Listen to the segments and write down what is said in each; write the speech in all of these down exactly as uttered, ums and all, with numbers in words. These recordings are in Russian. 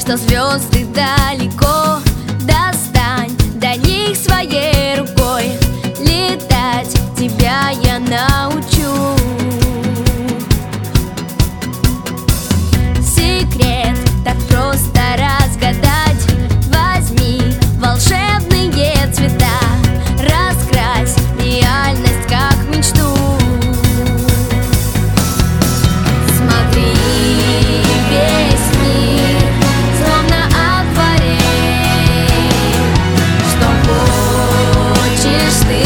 что звезды далеко. Достань до них своей рукой, летать тебя я научу. Секрет так просто разгадать. Возьми волшебные цвета, раскрась реальность как мечту. Смотри, весь мир словно акварель. Что хочешь ты,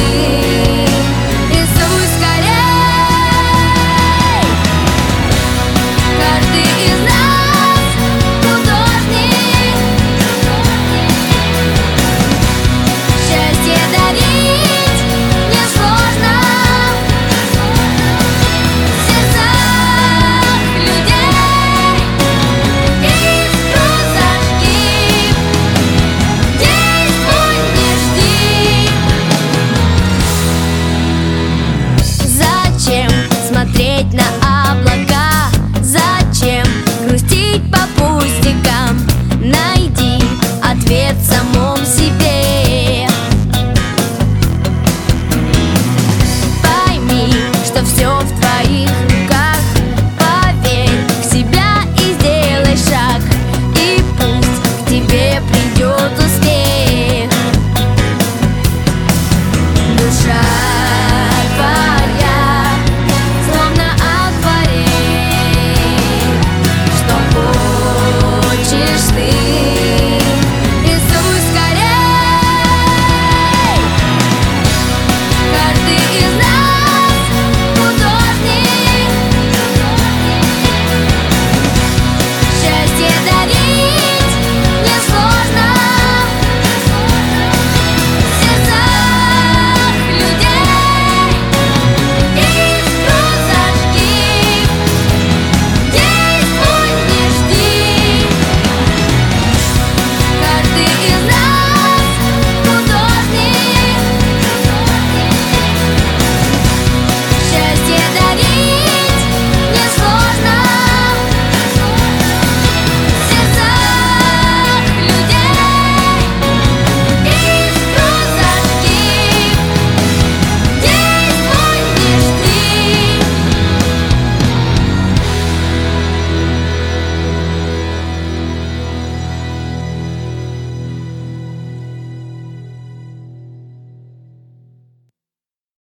рисуй скорей. Каждый из нас художник. Счастье дарить несложно в сердцах людей. Искру зажги, действуй, не жди. Зачем смотреть на